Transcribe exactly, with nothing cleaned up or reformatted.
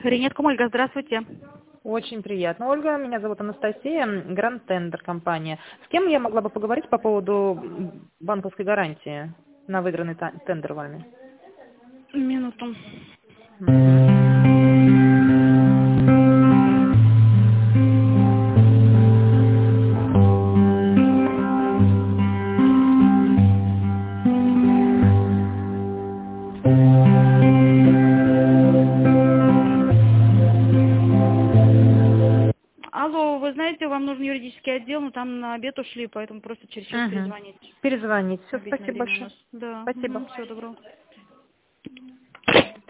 Ренетком, Ольга, здравствуйте. Очень приятно. Ольга, меня зовут Анастасия, Гранд Тендер компания. С кем я могла бы поговорить по поводу банковской гарантии на выигранный та- тендер вами? Минуту. Мгм. Алло, вы знаете, вам нужен юридический отдел, но там на обед ушли, поэтому просто через час Мгм. перезвоните. Перезвонить. Все, Обеденное спасибо время у большое. нас. Да, Спасибо. всего доброго.